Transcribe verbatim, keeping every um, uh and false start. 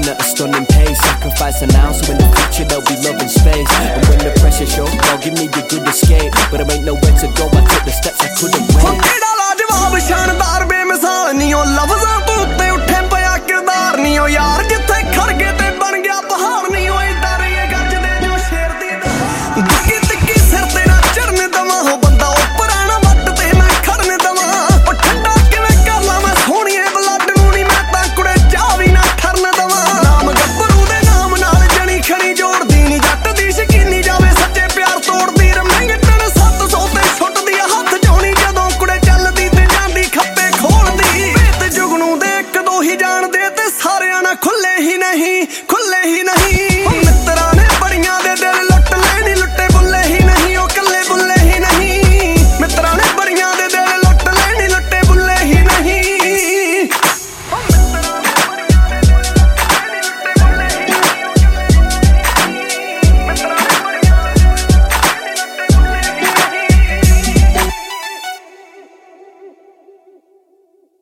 living at a stunning pace, sacrificing now so in the future there'll be love and space. And when the pressure shows, God give me a good escape, but there ain't nowhere to go, I took the steps I couldn't wait. ਕਿਹੜਾ ਲਾਜਵਾਬ ਸ਼ਾਨਦਾਰ ਬੇਮਿਸਾਲ ਨੀ ਉਹ ਲਫ਼ਜ਼ਾਂ ਤੋਂ ਉੱਤੇ ਉੱਠੇ ਪਿਆ ਕਿਰਦਾਰ ਨੀ ਉਹ ਯਾਰ ਜਿੱਥੇ ਖੜ ਗਏ ਤੇ ਬਣ ਗਿਆ ਪਹਾੜ ਨੀ ਉਹ ਏਦਾਂ ਰਹੇ ਗੱਜਦੇ ਜੋ ਸ਼ੇਰ ਦੀ ਦਿੱਕੀ ਦਿੱਕੀ ਸਿਰ ਤੇ ਨਾ ਚੜਨ ਦਵਾਂ ਉਹ ਬੰਦਾ ਉੱਪਰ ਆਣਾ ਵੱਟ ਤੇ ਮੈਂ ਖੜਨ ਦਵਾਂ ਉਹ ਠੰਡਾ ਕਿਵੇਂ ਕਰ ਲਾਂ ਮੈਂ ਸੋਹਣੀਏ ਬਲੱਡ ਨੂੰ ਨੀ ਮੈਂ ਤਾਂ ਕੁੜੇ ਚਾਹ ਵੀ ਨਾ ਠਰਨ ਦਵਾਂ ਨਾਮ ਗੱਭਰੂ ਦੇ ਨਾਮ ਨਾਲ ਜਣੀ ਖਣੀ ਜੋੜਦੀ ਨੀ ਜੱਟ ਦੀ ਸ਼ਕੀਨੀ ਜਾਵੇ ਸੱਚੇ ਪਿਆਰ ਤੋੜਦੀ ਰਮੰਗਟਣ ਸੱਤ ਸੌ ਤੇ ਛੁੱਟਦੀ ਆ ਹੱਥ ਜੋਣੀ ਜਦੋਂ ਕੁੜੇ ਚੱਲਦੀ ਤੇ ਜਾਂਦੀ ਖੱਪੇ ਖੋਲਦੀ ਵੇਤ ਜੁਗਨੂ ਦੇ ਇੱਕ ਦੋ ਹੀ ਜਾਣਦੇ ਤੇ ਸਾਰਿਆਂ ਨਾਲ ਖੁੱਲੇ ਹੀ ਨਹੀਂ ਖੁੱਲੇ ਹੀ ਨਹੀਂ